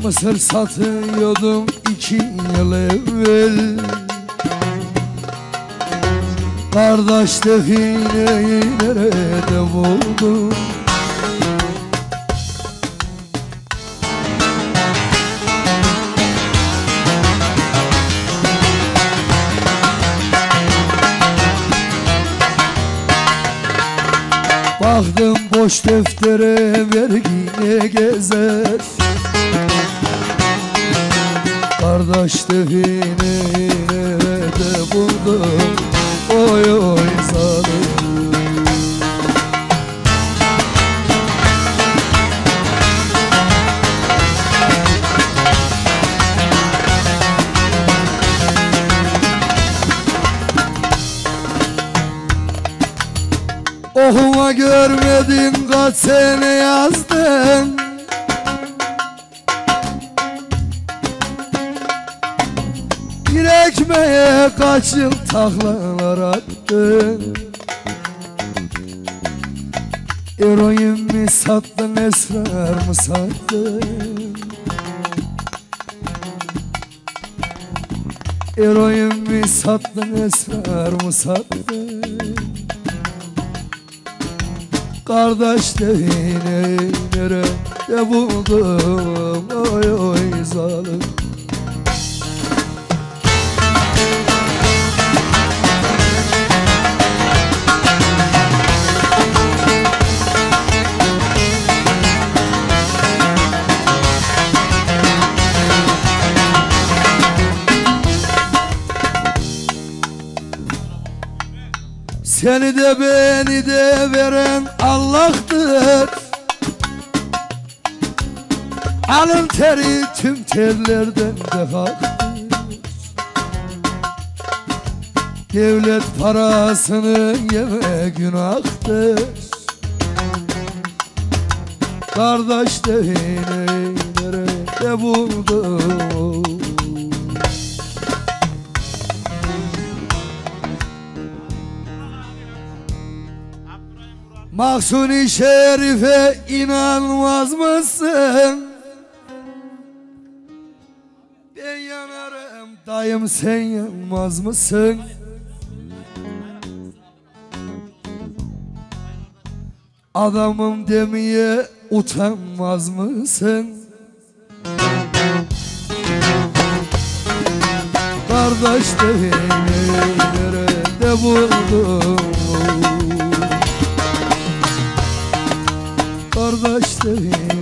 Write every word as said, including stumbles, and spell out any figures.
Mısır satıyordum iki yıl evvel. Kardeş defineyi nerede buldum? Baktım boş deftere vergine gezer. Kardeş defineyi nerede buldum? Oy oy zalim. Okuma görmedin kaç sene yazdın. Bir ekmeğe kaç yıl taklalar attın. Eroin mi sattın, esrar mı sattın? Eroin mi sattın, esrar mı sattın? Kardeş defineyi nerede buldum? Oy oy zalim. Seni de beni de veren Allah'tır. Alın teri tüm terlerden de haktır. Devlet parasını yeme günahtır. Kardeş defineyi nerede buldum? Mahsuni Şerif'e inanmaz mısın? Ben yanarım dayım, sen yanmaz mısın? Adamım demeye utanmaz mısın? Kardeş defineyi nerede buldum? Kardeş defineyi